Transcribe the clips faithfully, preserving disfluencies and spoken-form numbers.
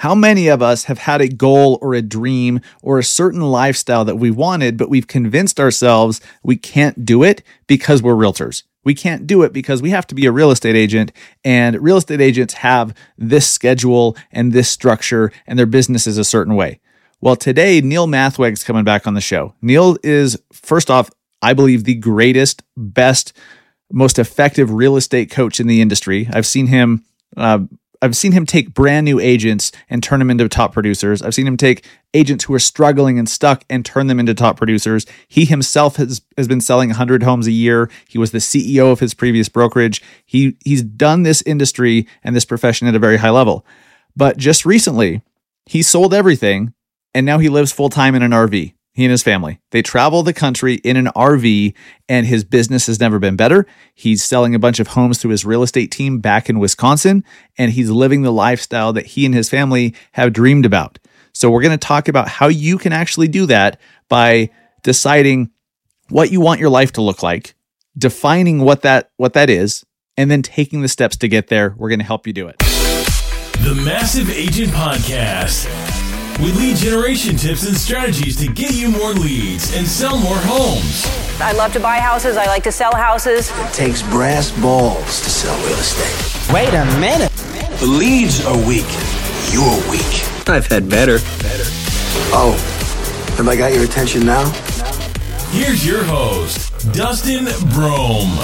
How many of us have had a goal or a dream or a certain lifestyle that we wanted, but we've convinced ourselves we can't do it because we're realtors? We can't do it because we have to be a real estate agent, and real estate agents have this schedule and this structure, and their business is a certain way. Well, today, Neil Mathweg's coming back on the show. Neil is, first off, I believe the greatest, best, most effective real estate coach in the industry. I've seen him uh, I've seen him take brand new agents and turn them into top producers. I've seen him take agents who are struggling and stuck and turn them into top producers. He himself has, has been selling one hundred homes a year. He was the C E O of his previous brokerage. He he's done this industry and this profession at a very high level. But just recently, he sold everything, and now he lives full-time in an R V. He and his family. They travel the country in an R V, and his business has never been better. He's selling a bunch of homes through his real estate team back in Wisconsin, and he's living the lifestyle that he and his family have dreamed about. So we're going to talk about how you can actually do that by deciding what you want your life to look like, defining what that what that is, and then taking the steps to get there. We're going to help you do it. The Massive Agent Podcast, with lead generation tips and strategies to get you more leads and sell more homes. I love to buy houses. I like to sell houses. It takes brass balls to sell real estate. Wait a minute. The leads are weak. You're weak. I've had better. Better. Oh, have I got your attention now? Here's your host, Dustin Brome.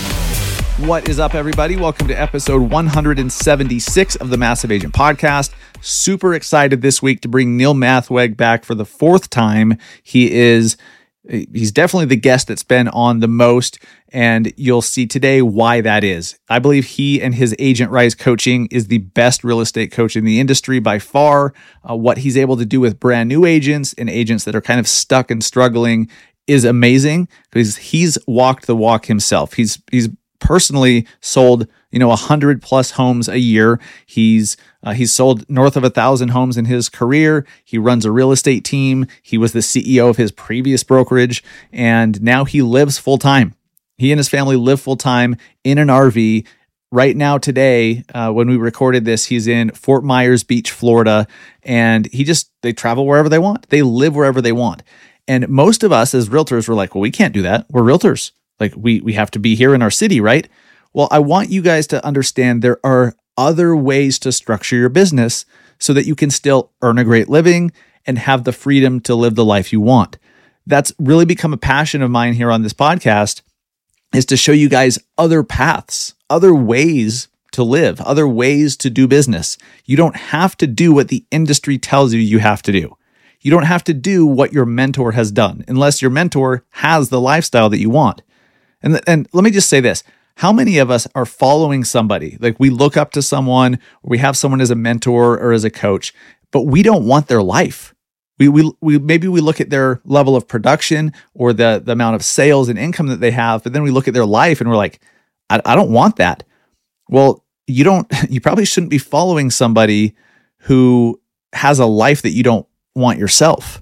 What is up, everybody? Welcome to episode one hundred seventy-six of the Massive Agent Podcast. Super excited this week to bring Neil Mathweg back for the fourth time. He is, he's definitely the guest that's been on the most, and you'll see today why that is. I believe he and his Agent Rise coaching is the best real estate coach in the industry by far. Uh, what he's able to do with brand new agents and agents that are kind of stuck and struggling is amazing, because he's walked the walk himself. He's, he's, personally sold, you know, a hundred plus homes a year. He's uh, he's sold north of a thousand homes in his career. He runs a real estate team. He was the C E O of his previous brokerage, and now he lives full time. He and his family live full time in an R V. Right now, today, uh, when we recorded this, he's in Fort Myers Beach, Florida, and he just they travel wherever they want. They live wherever they want. And most of us as realtors were like, well, we can't do that. We're realtors. Like we we have to be here in our city, right? Well, I want you guys to understand there are other ways to structure your business so that you can still earn a great living and have the freedom to live the life you want. That's really become a passion of mine here on this podcast, is to show you guys other paths, other ways to live, other ways to do business. You don't have to do what the industry tells you you have to do. You don't have to do what your mentor has done unless your mentor has the lifestyle that you want. And, and let me just say this. How many of us are following somebody? Like we look up to someone, or we have someone as a mentor or as a coach, but we don't want their life. We, we, we maybe we look at their level of production or the, the amount of sales and income that they have, but then we look at their life and we're like, I, I don't want that. Well, you don't, you probably shouldn't be following somebody who has a life that you don't want yourself.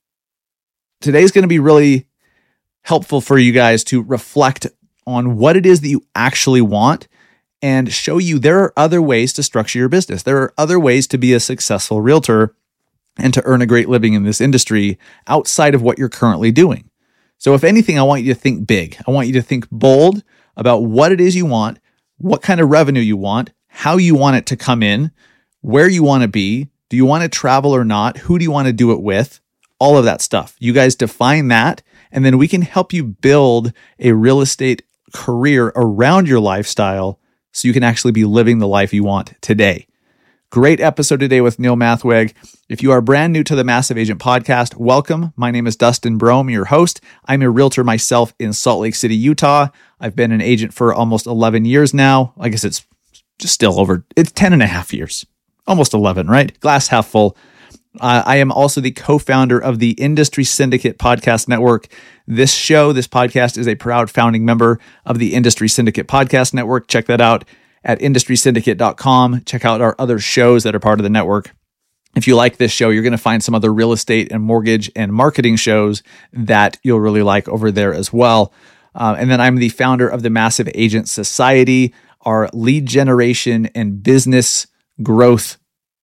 Today's going to be really helpful for you guys to reflect on what it is that you actually want and show you there are other ways to structure your business. There are other ways to be a successful realtor and to earn a great living in this industry outside of what you're currently doing. So if anything, I want you to think big. I want you to think bold about what it is you want, what kind of revenue you want, how you want it to come in, where you want to be. Do you want to travel or not? Who do you want to do it with? All of that stuff. You guys define that, and then we can help you build a real estate career around your lifestyle so you can actually be living the life you want today. Great episode today with Neil Mathweg. If you are brand new to the Massive Agent Podcast, welcome. My name is Dustin Brome, your host. I'm a realtor myself in Salt Lake City, Utah. I've been an agent for almost eleven years now. I guess it's just still over, it's ten and a half years. Almost eleven, right? Glass half full. Uh, I am also the co-founder of the Industry Syndicate Podcast Network. This show, this podcast, is a proud founding member of the Industry Syndicate Podcast Network. Check that out at industry syndicate dot com. Check out our other shows that are part of the network. If you like this show, you're going to find some other real estate and mortgage and marketing shows that you'll really like over there as well. Uh, and then I'm the founder of the Massive Agent Society, our lead generation and business growth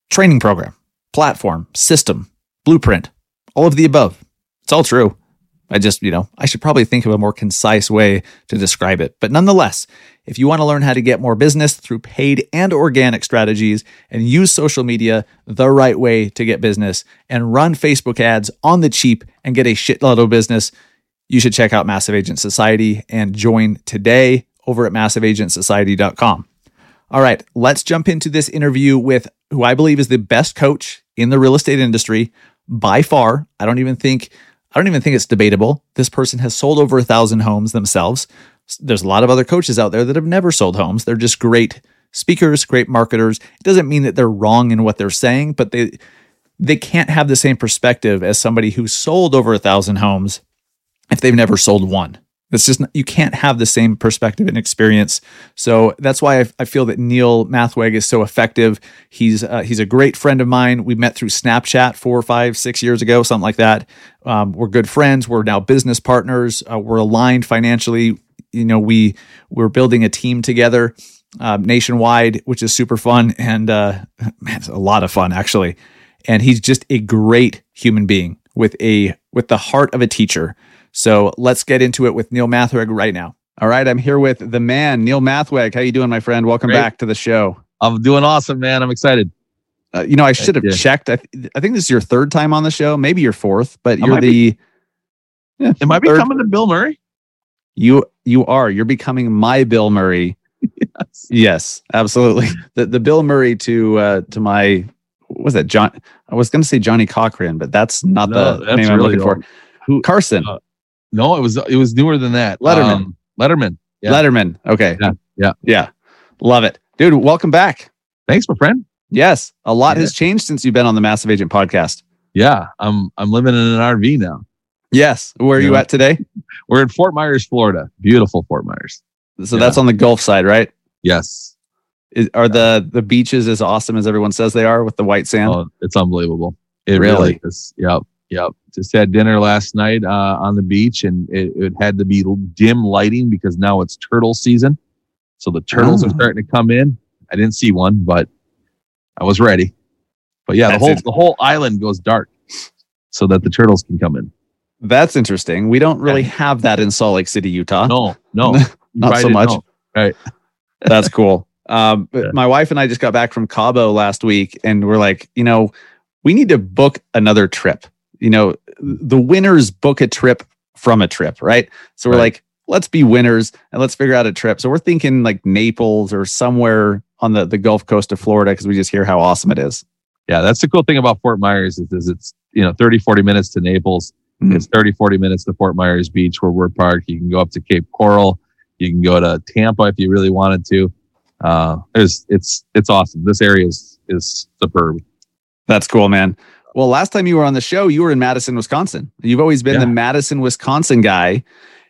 training program, platform, system, blueprint, all of the above. It's all true. I just, you know, I should probably think of a more concise way to describe it. But nonetheless, if you want to learn how to get more business through paid and organic strategies and use social media the right way to get business and run Facebook ads on the cheap and get a shitload of business, you should check out Massive Agent Society and join today over at massive agent society dot com. All right, let's jump into this interview with who I believe is the best coach in the real estate industry by far. I don't even think I don't even think it's debatable. This person has sold over a thousand homes themselves. There's a lot of other coaches out there that have never sold homes. They're just great speakers, great marketers. It doesn't mean that they're wrong in what they're saying, but they they can't have the same perspective as somebody who sold over a thousand homes if they've never sold one. It's just not, you can't have the same perspective and experience. So that's why I, I feel that Neil Mathweg is so effective. He's uh, he's a great friend of mine. We met through Snapchat four, five, six years ago, something like that. Um, we're good friends. We're now business partners. Uh, we're aligned financially. You know, we we're building a team together uh, nationwide, which is super fun and uh, man, it's a lot of fun actually. And he's just a great human being with a with the heart of a teacher. So let's get into it with Neil Mathweg right now. All right, I'm here with the man, Neil Mathweg. How you doing, my friend? Welcome Great. back to the show. I'm doing awesome, man. I'm excited. Uh, you know, I should have Yeah. checked. I, th- I think this is your third time on the show, maybe your fourth, but I you're might the. Yeah, Am I third- becoming the Bill Murray? You you are. You're becoming my Bill Murray. Yes. Yes, absolutely. The the Bill Murray to uh, to my what was that John? I was going to say Johnny Cochran, but that's not No, the that's name I'm really looking for. old. Who? Carson Uh, No, it was it was newer than that. Letterman. Um, Letterman. Yeah. Letterman. Okay. Yeah, yeah. Yeah. Love it, dude. Welcome back. Thanks, my friend. Yes, a lot Yeah. has changed since you've been on the Massive Agent podcast. Yeah, I'm I'm living in an R V now. Yes. Where are you Yeah. at today? We're in Fort Myers, Florida. Beautiful Fort Myers. So Yeah. that's on the Gulf side, right? Yes. Is, are the the beaches as awesome as everyone says they are with the white sand? Oh, it's unbelievable. It Really? really is. Yep. Yep. Just had dinner last night uh, on the beach, and it, it had to be dim lighting because now it's turtle season. So the turtles Oh. are starting to come in. I didn't see one, but I was ready. But yeah, the That's whole it. the whole island goes dark so that the turtles can come in. That's interesting. We don't really have that in Salt Lake City, Utah. No, no, You Not probably so didn't much. know. Right. That's cool. Um, but Yeah. my wife and I just got back from Cabo last week, and we're like, you know, we need to book another trip. You know, the winners book a trip from a trip, right? So we're Right. like, let's be winners and let's figure out a trip. So we're thinking like Naples or somewhere on the, the Gulf Coast of Florida because we just hear how awesome it is. Yeah, that's the cool thing about Fort Myers is, is it's, you know, thirty, forty minutes to Naples. Mhm. It's thirty, forty minutes to Fort Myers Beach where we're parked. You can go up to Cape Coral. You can go to Tampa if you really wanted to. Uh, it's, it's, it's awesome. This area is, is superb. That's cool, man. Well, last time you were on the show, you were in Madison, Wisconsin. You've always been Yeah. the Madison, Wisconsin guy.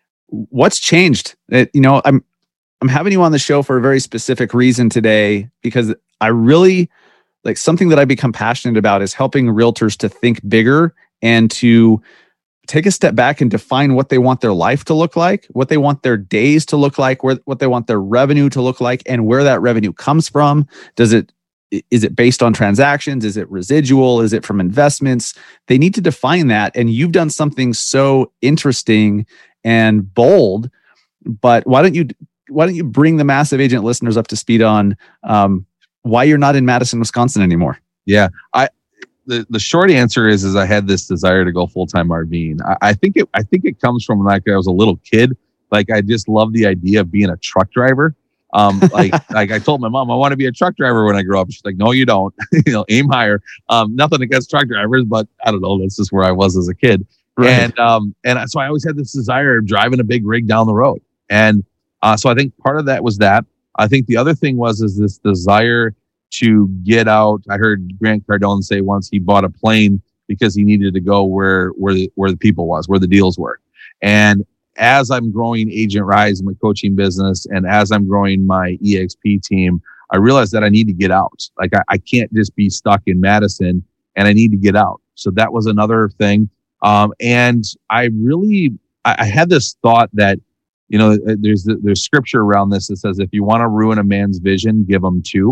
What's changed? It, you know, I'm I'm having you on the show for a very specific reason today because I really like something that I become passionate about is helping realtors to think bigger and to take a step back and define what they want their life to look like, what they want their days to look like, where what they want their revenue to look like, and where that revenue comes from. Does it Is it based on transactions? Is it residual? Is it from investments? They need to define that. And you've done something so interesting and bold. But why don't you why don't you bring the Massive Agent listeners up to speed on um, why you're not in Madison, Wisconsin anymore? Yeah. I, the, the short answer is, is I had this desire to go full-time RVing. I, I think it, I think it comes from like I was a little kid. Like I just love the idea of being a truck driver. Um, like, like I told my mom, I want to be a truck driver when I grow up. She's like, no, you don't. You know, aim higher. Um, nothing against truck drivers, but I don't know. That's just where I was as a kid. Right. And, um, and so I always had this desire of driving a big rig down the road. And, uh, so I think part of that was that. I think the other thing was, is this desire to get out. I heard Grant Cardone say once he bought a plane because he needed to go where, where the, where the people was, where the deals were. And as I'm growing Agent Rise, my coaching business, and as I'm growing my E X P team, I realized that I need to get out. Like I, I can't just be stuck in Madison, and I need to get out. So that was another thing. Um, and I really, I, I had this thought that, you know, there's there's scripture around this that says, if you want to ruin a man's vision, give him two.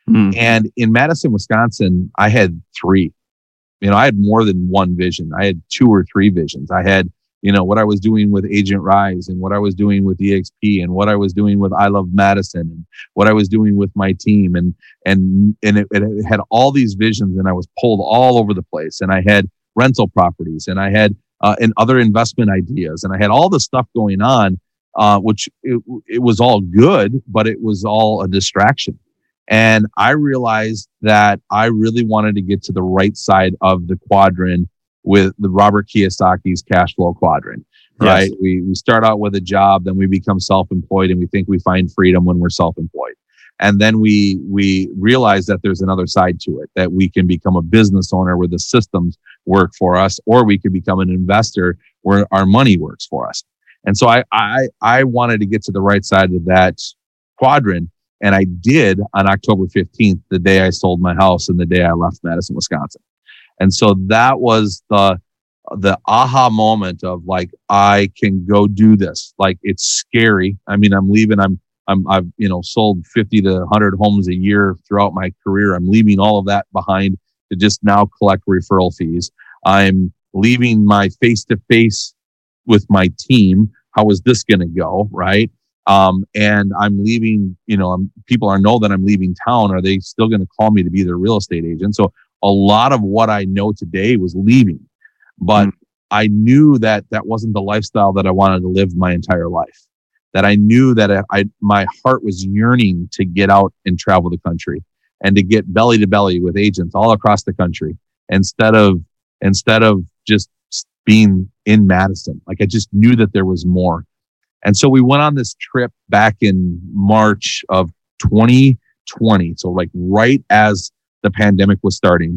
Mm. And in Madison, Wisconsin, I had three. You know, I had more than one vision. I had two or three visions. I had, you know, what I was doing with Agent Rise and what I was doing with E X P and what I was doing with I Love Madison and what I was doing with my team. And, and, and it, it had all these visions, and I was pulled all over the place. And I had rental properties, and I had, uh, and other investment ideas, and I had all the stuff going on, uh, which it, it was all good, but it was all a distraction. And I realized that I really wanted to get to the right side of the quadrant with the Robert Kiyosaki's cash flow quadrant, right? Yes. We we start out with a job, then we become self-employed, and we think we find freedom when we're self-employed. And then we we realize that there's another side to it, that we can become a business owner where the systems work for us, or we could become an investor where our money works for us. And so I I I wanted to get to the right side of that quadrant. And I did on October fifteenth, the day I sold my house and the day I left Madison, Wisconsin. And so that was the, the aha moment of like, I can go do this. Like, it's scary. I mean, I'm leaving, I'm, I'm, I've, you know, sold fifty to one hundred homes a year throughout my career. I'm leaving all of that behind to just now collect referral fees. I'm leaving my face to face with my team. How is this going to go? Right. Um, and I'm leaving, you know, I'm, people are know that I'm leaving town. Are they still going to call me to be their real estate agent? So a lot of what I know today was leaving, but mm. I knew that that wasn't the lifestyle that I wanted to live my entire life. That I knew that I, I my heart was yearning to get out and travel the country and to get belly to belly with agents all across the country instead of, instead of just being in Madison. Like, I just knew that there was more. And so we went on this trip back in March of twenty twenty. So like right as the pandemic was starting,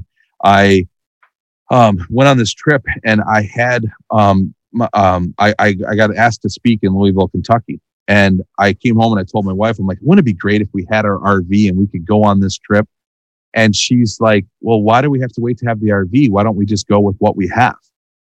I um, went on this trip, and I had, um, um, I, I, I got asked to speak in Louisville, Kentucky. And I came home and I told my wife, I'm like, wouldn't it be great if we had our R V and we could go on this trip? And she's like, well, why do we have to wait to have the R V? Why don't we just go with what we have?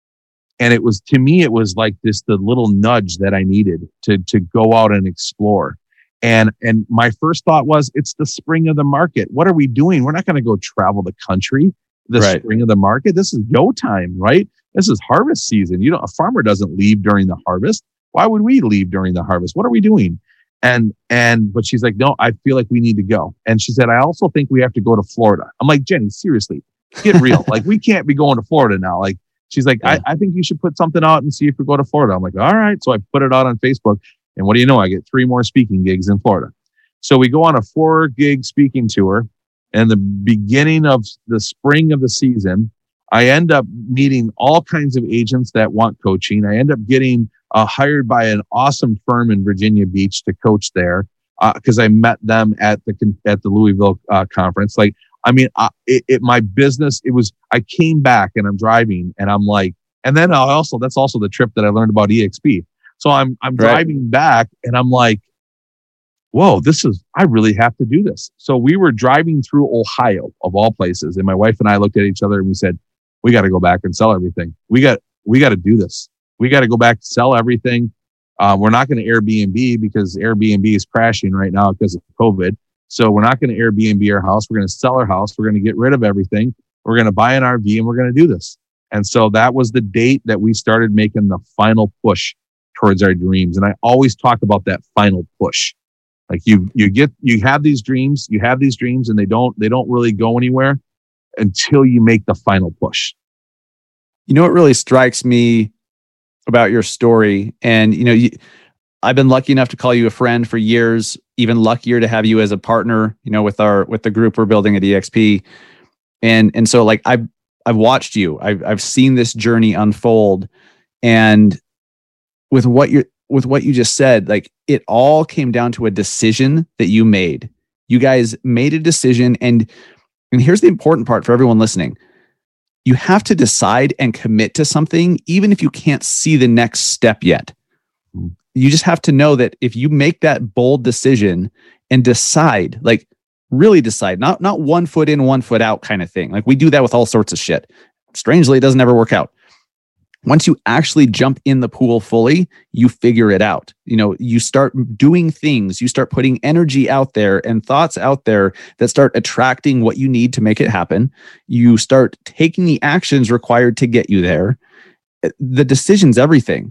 And it was, to me, it was like this, the little nudge that I needed to, to go out and explore. And, and my first thought was, it's the spring of the market. What are we doing? We're not going to go travel the country, the right. spring of the market. This is go time, right? This is harvest season. You know, a farmer doesn't leave during the harvest. Why would we leave during the harvest? What are we doing? And, and, but she's like, no, I feel like we need to go. And she said, I also think we have to go to Florida. I'm like, Jenny, seriously, get real. Like, we can't be going to Florida now. Like, she's like, yeah. I, I think you should put something out and see if we go to Florida. I'm like, all right. So I put it out on Facebook. And what do you know? I get three more speaking gigs in Florida. So we go on a four gig speaking tour. And the beginning of the spring of the season, I end up meeting all kinds of agents that want coaching. I end up getting uh, hired by an awesome firm in Virginia Beach to coach there because uh, I met them at the at the Louisville uh, conference. Like, I mean, uh, it, it my business. It was. I came back and I'm driving and I'm like, and then I also that's also the trip that I learned about E X P. So I'm I'm right. driving back and I'm like, whoa, this is, I really have to do this. So we were driving through Ohio of all places. And my wife and I looked at each other and we said, we got to go back and sell everything. We got, we got to do this. We got to go back, sell everything. Uh, we're not going to Airbnb because Airbnb is crashing right now because of COVID. So we're not going to Airbnb our house. We're going to sell our house. We're going to get rid of everything. We're going to buy an R V and we're going to do this. And so that was the date that we started making the final push towards our dreams. And I always talk about that final push. Like you, you get, you have these dreams, you have these dreams and they don't, they don't really go anywhere until you make the final push. You know what really strikes me about your story, and you know, you, I've been lucky enough to call you a friend for years, even luckier to have you as a partner, you know, with our, with the group we're building at E X P. And, and so like I've, I've watched you, I've, I've seen this journey unfold, and with what you're, with what you just said, like it all came down to a decision that you made. You guys made a decision. And, and here's the important part for everyone listening. You have to decide and commit to something, even if you can't see the next step yet. You just have to know that if you make that bold decision and decide, like really decide, not, not one foot in, one foot out kind of thing. Like we do that with all sorts of shit. Strangely, it doesn't ever work out. once you actually jump in the pool fully, you figure it out. You know, you start doing things, you start putting energy out there and thoughts out there that start attracting what you need to make it happen. You start taking the actions required to get you there. The decision's everything.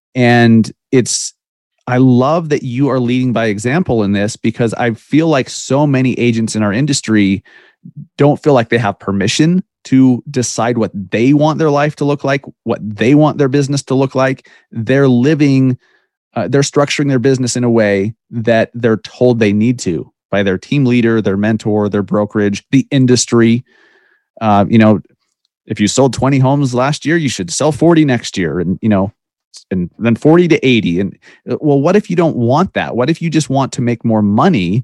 And it's, I love that you are leading by example in this, because I feel like so many agents in our industry don't feel like they have permission to decide what they want their life to look like, what they want their business to look like. They're living, uh, they're structuring their business in a way that they're told they need to by their team leader, their mentor, their brokerage, the industry. Uh, you know, if you sold twenty homes last year, you should sell forty next year, and you know, and then forty to eighty. And well, what if you don't want that? What if you just want to make more money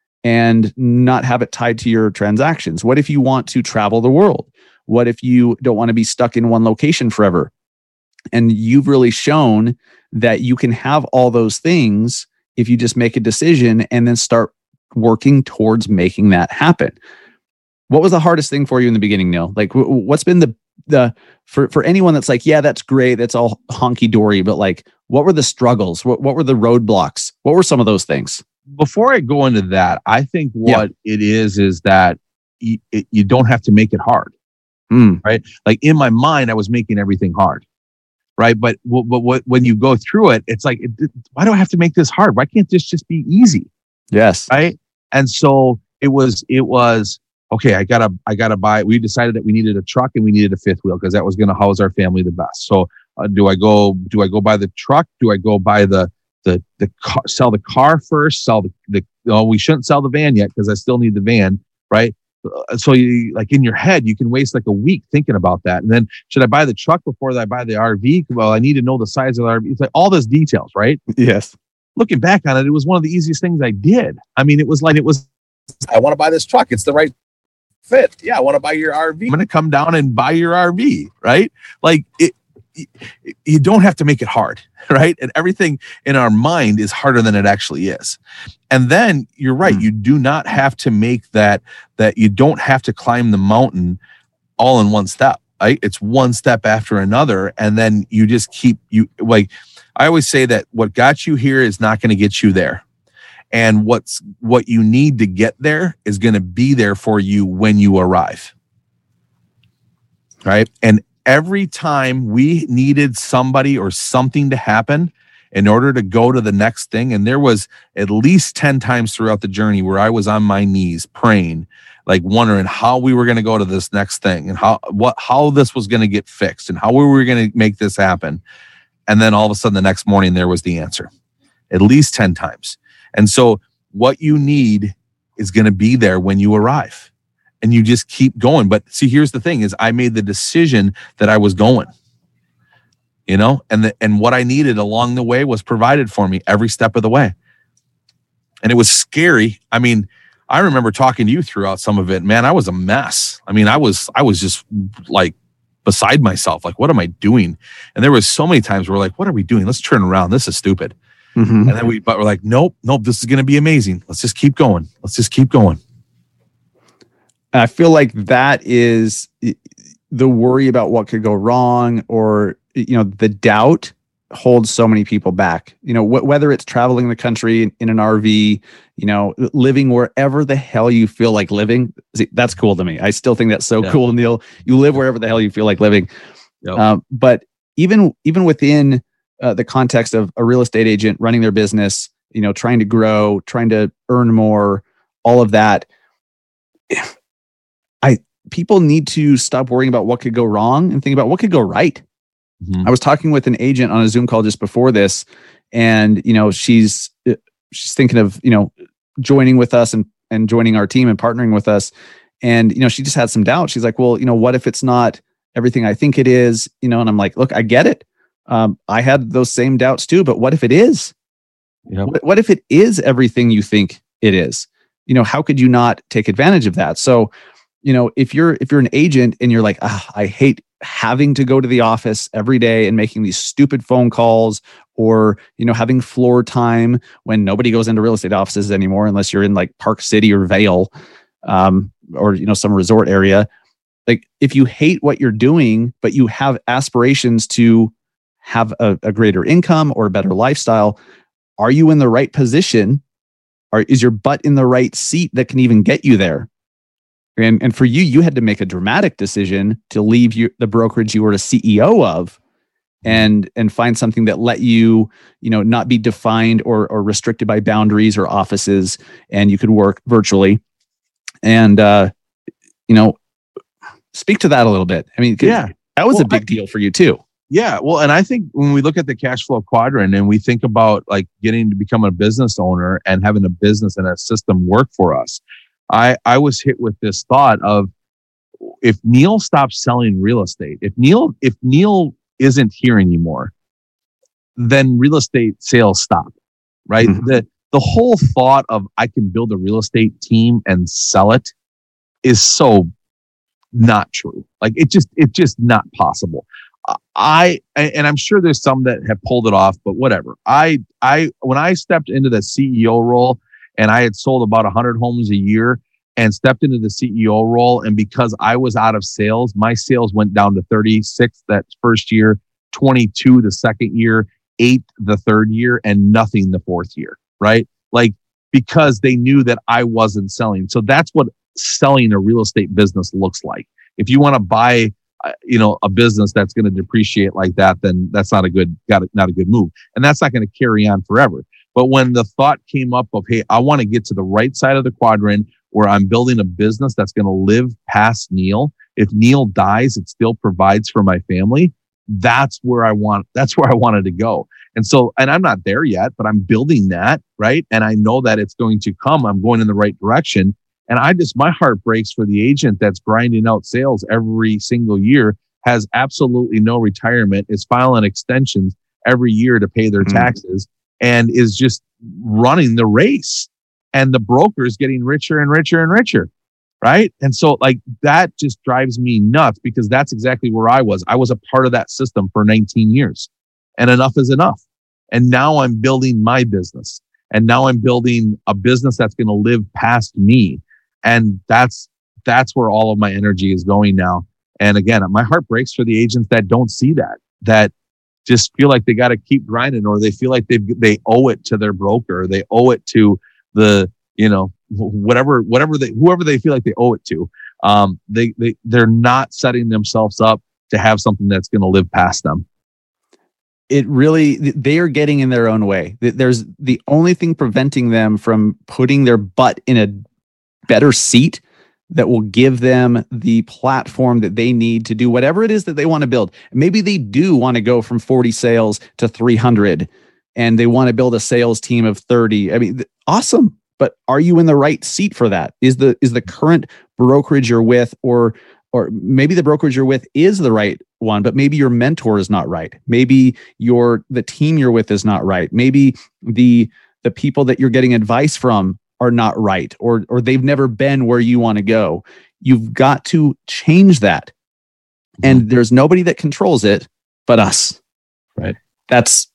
and not have it tied to your transactions? What if you want to travel the world? What if you don't want to be stuck in one location forever? And you've really shown that you can have all those things if you just make a decision and then start working towards making that happen. What was the hardest thing for you in the beginning, Neil? Like, what's been the, the for, for anyone that's like, yeah, that's great, that's all honky dory, but like, what were the struggles? What, what were the roadblocks? What were some of those things? Before I go into that, I think what yeah. it is, is that you, it, you don't have to make it hard, mm. right? Like in my mind, I was making everything hard, right? But, but what, when you go through it, it's like, it, why do I have to make this hard? Why can't this just be easy? Yes. Right. And so it was, it was, okay, I gotta, I gotta buy, we decided that we needed a truck and we needed a fifth wheel because that was going to house our family the best. So uh, do I go, do I go buy the truck? Do I go buy the, the, the car, sell the car first, sell the, the, oh, we shouldn't sell the van yet because I still need the van. Right. Uh, so you like in your head, you can waste like a week thinking about that. And then should I buy the truck before I buy the R V? Well, I need to know the size of the R V. It's like all those details, right? Yes. Looking back on it, it was one of the easiest things I did. I mean, it was like, it was, I want to buy this truck. It's the right fit. Yeah. I want to buy your R V. I'm going to come down and buy your R V. Right. Like it, you don't have to make it hard, right? And everything in our mind is harder than it actually is. And then you're right. You do not have to make that, that you don't have to climb the mountain all in one step, right? It's one step after another. And then you just keep you like, I always say that what got you here is not going to get you there. And what's, what you need to get there is going to be there for you when you arrive. Right. And every time we needed somebody or something to happen in order to go to the next thing, and there was at least ten times throughout the journey where I was on my knees praying, like wondering how we were going to go to this next thing and how, what, how this was going to get fixed and how we were going to make this happen. And then all of a sudden the next morning, there was the answer at least ten times. And so what you need is going to be there when you arrive. And you just keep going. But see, here's the thing is I made the decision that I was going, you know, and the, and what I needed along the way was provided for me every step of the way. And it was scary. I mean, I remember talking to you throughout some of it, man, I was a mess. I mean, I was, I was just like beside myself. Like, what am I doing? And there was so many times where we're like, what are we doing? Let's turn around. This is stupid. Mm-hmm. And then we, but we're like, nope, nope, this is going to be amazing. Let's just keep going. Let's just keep going. I feel like that is the worry about what could go wrong, or, you know, the doubt holds so many people back, you know, wh- whether it's traveling the country in, in an R V, you know, living wherever the hell you feel like living. See, that's cool to me. I still think that's so yeah. cool, Neil. You live wherever the hell you feel like living. Yep. Um, but even, even within uh, the context of a real estate agent running their business, you know, trying to grow, trying to earn more, all of that, I people need to stop worrying about what could go wrong and think about what could go right. Mm-hmm. I was talking with an agent on a Zoom call just before this, and you know, she's she's thinking of, you know, joining with us and and joining our team and partnering with us. And you know, she just had some doubt. She's like, "Well, you know, what if it's not everything I think it is?" You know, and I'm like, "Look, I get it. Um, I had those same doubts too. But what if it is? Yep. What, what if it is everything you think it is? You know, how could you not take advantage of that?" So, you know, if you're if you're an agent and you're like, ah, I hate having to go to the office every day and making these stupid phone calls, or, you know, having floor time when nobody goes into real estate offices anymore, unless you're in like Park City or Vail, um, or, you know, some resort area. like if you hate what you're doing, but you have aspirations to have a, a greater income or a better lifestyle, are you in the right position? Or is your butt in the right seat that can even get you there? And and for you, you had to make a dramatic decision to leave you, the brokerage you were a C E O of, and and find something that let you, you know, not be defined or or restricted by boundaries or offices, and you could work virtually. And uh, you know, speak to that a little bit. I mean, Yeah. that was Well, a big I- deal for you too. Yeah. Well, and I think when we look at the cash flow quadrant and we think about like getting to become a business owner and having a business and a system work for us, I, I was hit with this thought of if Neil stops selling real estate, if Neil, if Neil isn't here anymore, then real estate sales stop, right? Mhm. The, the whole thought of I can build a real estate team and sell it is so not true. Like it just, it's just not possible. I, and I'm sure there's some that have pulled it off, but whatever. I, I, when I stepped into the C E O role and I had sold about a hundred homes a year and stepped into the C E O role, and because I was out of sales, my sales went down to thirty-six that first year, twenty-two the second year, eight the third year, and nothing the fourth year, right? Like, because they knew that I wasn't selling. So that's what selling a real estate business looks like. If you want to buy Uh, you know, a business that's going to depreciate like that, then that's not a good, got not a good move. And that's not going to carry on forever. But when the thought came up of, hey, I want to get to the right side of the quadrant where I'm building a business that's going to live past Neil. If Neil dies, it still provides for my family. That's where I want, that's where I wanted to go. And so, and I'm not there yet, but I'm building that, right? And I know that it's going to come. I'm going in the right direction. And I just, my heart breaks for the agent that's grinding out sales every single year, has absolutely no retirement, is filing extensions every year to pay their Mhm. taxes, and is just running the race. And the broker is getting richer and richer and richer, right? And so like that just drives me nuts, because that's exactly where I was. I was a part of that system for nineteen years, and enough is enough. And now I'm building my business. And now I'm building a business that's going to live past me. And that's, that's where all of my energy is going now. And again, my heart breaks for the agents that don't see that, that just feel like they got to keep grinding, or they feel like they they owe it to their broker, or they owe it to the, you know, whatever, whatever they, whoever they feel like they owe it to. Um, they, they, they're not setting themselves up to have something that's going to live past them. It really, they are getting in their own way. There's the only thing preventing them from putting their butt in a better seat that will give them the platform that they need to do whatever it is that they want to build. Maybe they do want to go from forty sales to three hundred, and they want to build a sales team of thirty. I mean, awesome. But are you in the right seat for that? Is the is the current brokerage you're with, or or maybe the brokerage you're with is the right one, but maybe your mentor is not right. Maybe your the team you're with is not right. Maybe the the people that you're getting advice from are not right, or or they've never been where you want to go. You've got to change that. And there's nobody that controls it but us. Right. That's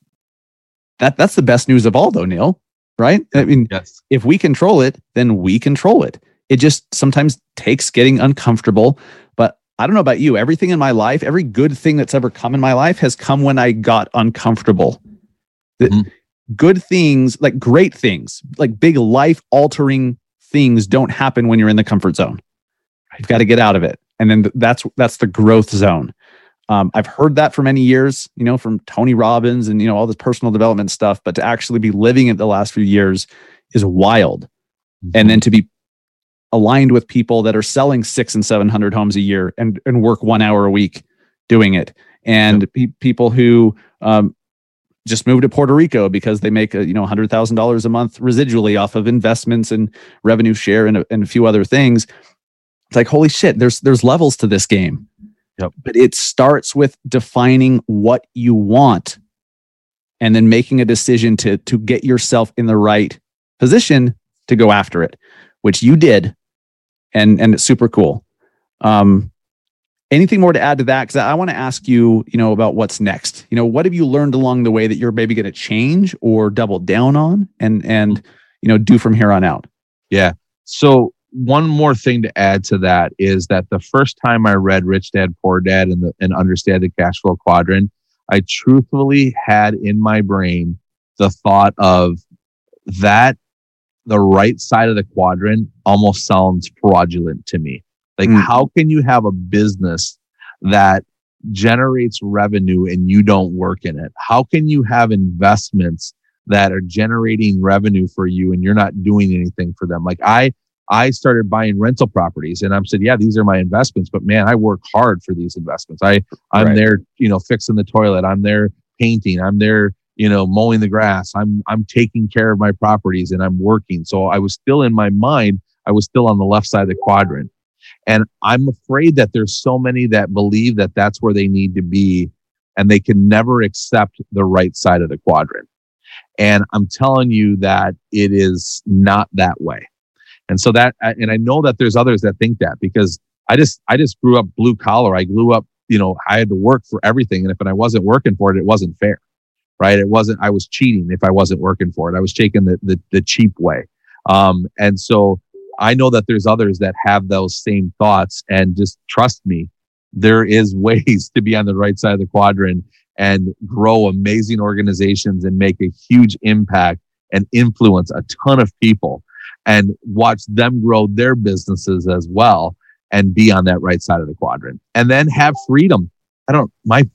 that that's the best news of all though, Neil. Right? I mean, Yes. if we control it, then we control it. It just sometimes takes getting uncomfortable. But I don't know about you. Everything in my life, every good thing that's ever come in my life has come when I got uncomfortable. The- Mhm. Good things, like great things, like big life altering things don't happen when you're in the comfort zone. You've got to get out of it. And then th- that's, that's the growth zone. Um, I've heard that for many years, you know, from Tony Robbins and, you know, all this personal development stuff, but to actually be living it the last few years is wild. And then to be aligned with people that are selling six and seven hundred homes a year and, and work one hour a week doing it. And pe- people who, um, just moved to Puerto Rico because they make a, you know, one hundred thousand dollars a month residually off of investments and revenue share and a, and a few other things. It's like, holy shit, there's there's levels to this game. Yep. But it starts with defining what you want and then making a decision to to get yourself in the right position to go after it, which you did. And and it's super cool. Um, Anything more to add to that? Because I want to ask you, you know, about what's next. You know, what have you learned along the way that you're maybe going to change or double down on, and and you know, do from here on out? Yeah. So one more thing to add to that is that the first time I read Rich Dad Poor Dad and, the, and Understand the Cash Flow Quadrant, I truthfully had in my brain the thought of that the right side of the quadrant almost sounds fraudulent to me. Like, mm. how can you have a business that generates revenue and you don't work in it? How can you have investments that are generating revenue for you and you're not doing anything for them? Like I, I started buying rental properties and I said, yeah, these are my investments, but man, I work hard for these investments. I, I'm right. there, you know, fixing the toilet. I'm there painting. I'm there, you know, mowing the grass. I'm, I'm taking care of my properties and I'm working. So I was still in my mind, I was still on the left side of the quadrant. And I'm afraid that there's so many that believe that that's where they need to be and they can never accept the right side of the quadrant. And I'm telling you that it is not that way. And so that, and I know that there's others that think that because I just, I just grew up blue collar. I grew up, you know, I had to work for everything. And if I wasn't working for it, it wasn't fair, right? It wasn't, I was cheating if I wasn't working for it. I was taking the, the, the cheap way. Um, and so I know that there's others that have those same thoughts, and just trust me, there is ways to be on the right side of the quadrant and grow amazing organizations and make a huge impact and influence a ton of people and watch them grow their businesses as well and be on that right side of the quadrant and then have freedom. I don't, my,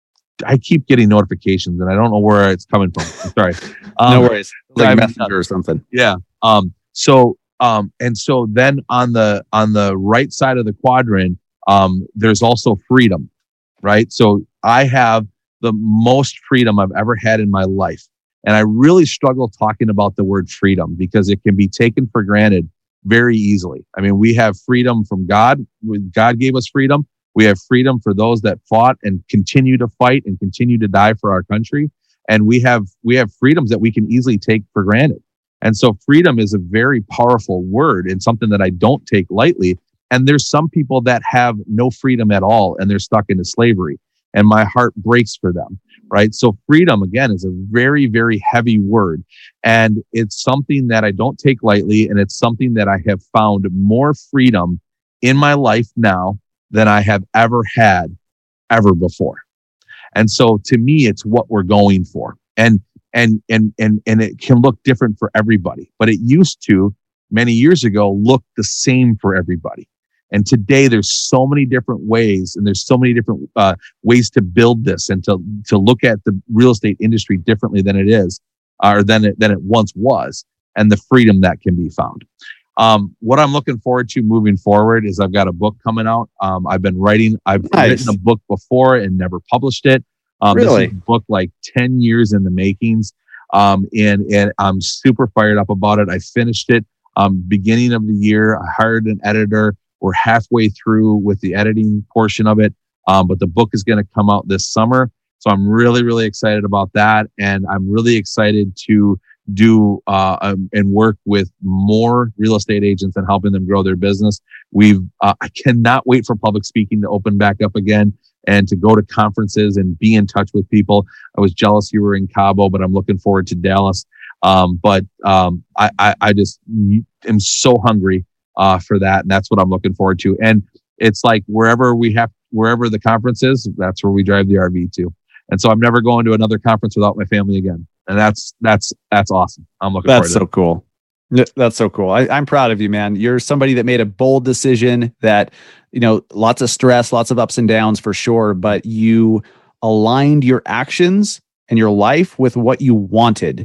I keep getting notifications and I don't know where it's coming from. I'm sorry. Um, no worries. Like Messenger or something. Yeah. Um, so, um, and so then on the, on the right side of the quadrant, um, there's also freedom, right? So I have the most freedom I've ever had in my life. And I really struggle talking about the word freedom because it can be taken for granted very easily. I mean, we have freedom from God. God gave us freedom. We have freedom for those that fought and continue to fight and continue to die for our country. And we have, we have freedoms that we can easily take for granted. And so freedom is a very powerful word and something that I don't take lightly. And there's some people that have no freedom at all and they're stuck into slavery. And my heart breaks for them, right? So freedom, again, is a very, very heavy word. And it's something that I don't take lightly. And it's something that I have found more freedom in my life now than I have ever had ever before. And so to me, it's what we're going for. And, and, and, and, and it can look different for everybody, but it used to many years ago look the same for everybody. And today there's so many different ways and there's so many different uh, ways to build this and to, to look at the real estate industry differently than it is, or than it, than it once was, and the freedom that can be found. Um, what I'm looking forward to moving forward is I've got a book coming out. Um, I've been writing, I've nice. written a book before and never published it. Um, really? This is a book like ten years in the makings. Um, and, and I'm super fired up about it. I finished it, um, beginning of the year. I hired an editor. We're halfway through with the editing portion of it. Um, but the book is going to come out this summer. So I'm really, really excited about that. And I'm really excited to do, uh, um, and work with more real estate agents and helping them grow their business. We've, uh, I cannot wait for public speaking to open back up again and to go to conferences and be in touch with people. I was jealous you were in Cabo, but I'm looking forward to Dallas. Um, but, um, I, I, I just am so hungry uh, for that. And that's what I'm looking forward to. And it's like wherever we have, wherever the conference is, that's where we drive the R V to. And so I'm never going to another conference without my family again. And that's, that's, that's awesome. I'm looking that's forward to so it. cool. That's so cool. I, I'm proud of you, man. You're somebody that made a bold decision that, you know, lots of stress, lots of ups and downs for sure, but you aligned your actions and your life with what you wanted.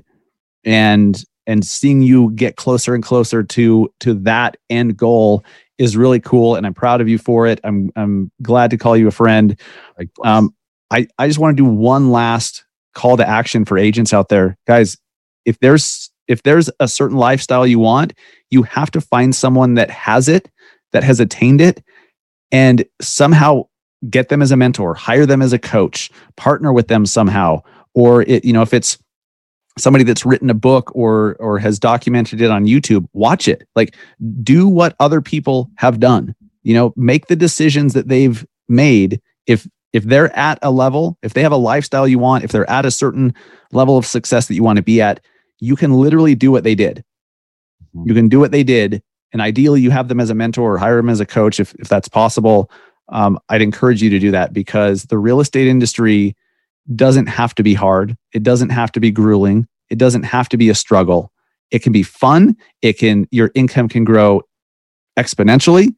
And And seeing you get closer and closer to to that end goal is really cool, and I'm proud of you for it. I'm I'm glad to call you a friend. Um, I I just want to do one last call to action for agents out there, guys. If there's if there's a certain lifestyle you want, you have to find someone that has it, that has attained it, and somehow get them as a mentor, hire them as a coach, partner with them somehow, or it you know if it's somebody that's written a book or or has documented it on YouTube, watch it. Like, do what other people have done. You know, make the decisions that they've made. If if they're at a level, if they have a lifestyle you want, if they're at a certain level of success that you want to be at, you can literally do what they did. Mm-hmm. You can do what they did and ideally you have them as a mentor or hire them as a coach if, if that's possible. Um, I'd encourage you to do that, because the real estate industry doesn't have to be hard. It doesn't have to be grueling. It doesn't have to be a struggle. It can be fun. It can, your income can grow exponentially,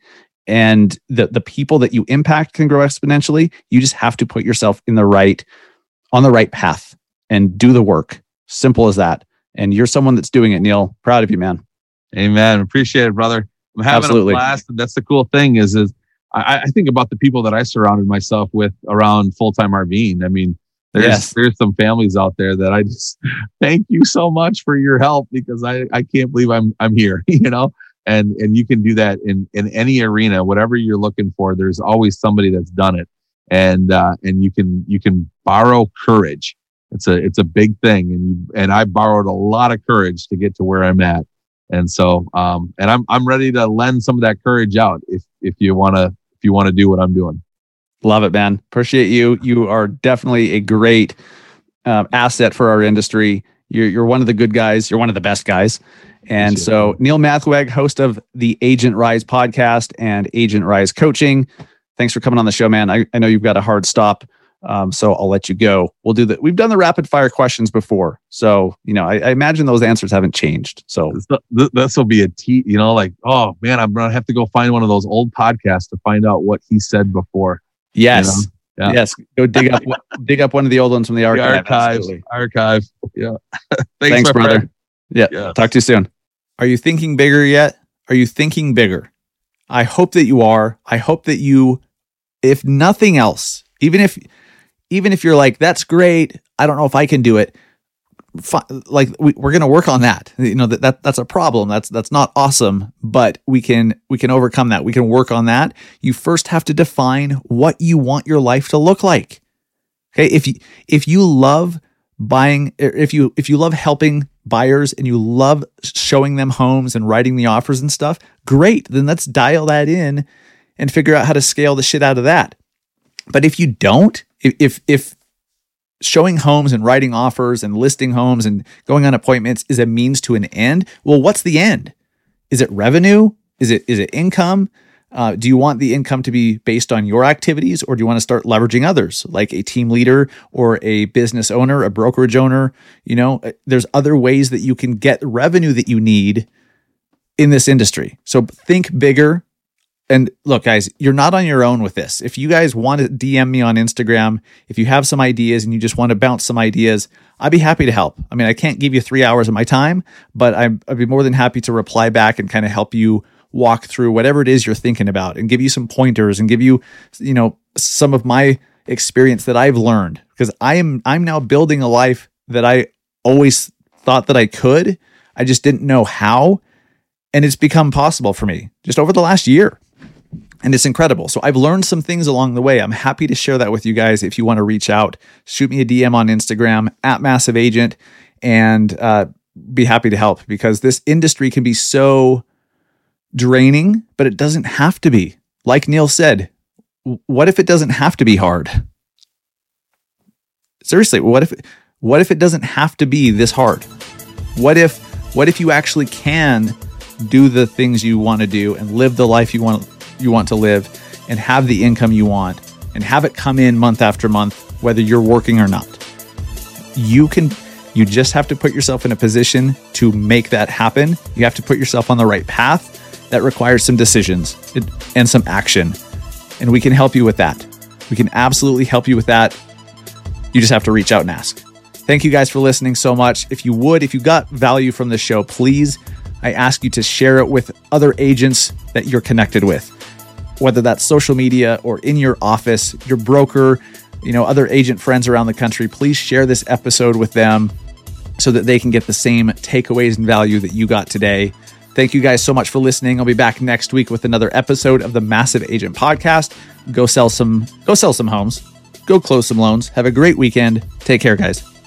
and the, the people that you impact can grow exponentially. You just have to put yourself in the right, on the right path and do the work. Simple as that. And you're someone that's doing it, Neil. Proud of you, man. Amen. Appreciate it, brother. I'm having Absolutely. a blast. That's the cool thing is, is I, I think about the people that I surrounded myself with around full-time RVing. I mean, there's, Yes. there's some families out there that I just thank you so much for your help, because I, I can't believe I'm, I'm here, you know, and, and you can do that in, in any arena, whatever you're looking for. There's always somebody that's done it. And, uh, and you can, you can borrow courage. It's a, it's a big thing. And you, and I borrowed a lot of courage to get to where I'm at. And so, um, and I'm, I'm ready to lend some of that courage out if, if you want to, if you want to do what I'm doing. Love it, man. Appreciate you. You are definitely a great uh, asset for our industry. You're, you're one of the good guys. You're one of the best guys. And Appreciate so it. Neil Mathweg, host of the Agent Rise podcast and Agent Rise Coaching. Thanks for coming on the show, man. I, I know you've got a hard stop. Um, so I'll let you go. We'll do that. We've done the rapid fire questions before. So, you know, I, I imagine those answers haven't changed. So This, this will be a T, you know, like, oh man, I'm going to have to go find one of those old podcasts to find out what he said before. yes, You know? Yeah. yes. Go dig up, dig up one of the old ones from the The archive. archives, Absolutely. archive. Yeah. Thanks, Thanks, my brother. friend. Yeah. Yes. Talk to you soon. Are you thinking bigger yet? Are you thinking bigger? I hope that you are. I hope that you, if nothing else, even if, even if you're like, that's great, I don't know if I can do it. Fi- like we, we're going to work on that. You know, that, that that's a problem. That's, that's not awesome, but we can, we can overcome that. We can work on that. You first have to define what you want your life to look like. Okay. If you, if you love buying, if you, if you love helping buyers and you love showing them homes and writing the offers and stuff, great. Then let's dial that in and figure out how to scale the shit out of that. But if you don't, if, if showing homes and writing offers and listing homes and going on appointments is a means to an end, well, what's the end? Is it revenue? Is it, is it income? Uh, do you want the income to be based on your activities, or do you want to start leveraging others, like a team leader or a business owner, a brokerage owner? You know, there's other ways that you can get revenue that you need in this industry. So think bigger. And look, guys, you're not on your own with this. If you guys want to D M me on Instagram, if you have some ideas and you just want to bounce some ideas, I'd be happy to help. I mean, I can't give you three hours of my time, but I'm, I'd be more than happy to reply back and kind of help you walk through whatever it is you're thinking about and give you some pointers and give you, you know, some of my experience that I've learned, because I am, I'm now building a life that I always thought that I could. I just didn't know how. And it's become possible for me just over the last year. And it's incredible. So I've learned some things along the way. I'm happy to share that with you guys. If you want to reach out, shoot me a D M on Instagram at Massive Agent, and uh, be happy to help, because this industry can be so draining, but it doesn't have to be. Like Neil said, what if it doesn't have to be hard? Seriously, what if what if it doesn't have to be this hard? What if what if you actually can do the things you want to do and live the life you want you want to live and have the income you want and have it come in month after month, whether you're working or not? You can, you just have to put yourself in a position to make that happen. You have to put yourself on the right path. That requires some decisions and some action. And we can help you with that. We can absolutely help you with that. You just have to reach out and ask. Thank you guys for listening so much. If you would, if you got value from the show, please, I ask you to share it with other agents that you're connected with, whether that's social media or in your office, your broker, you know, other agent friends around the country. Please share this episode with them so that they can get the same takeaways and value that you got today. Thank you guys so much for listening. I'll be back next week with another episode of the Massive Agent Podcast. Go sell some, go sell some homes, go close some loans. Have a great weekend. Take care, guys.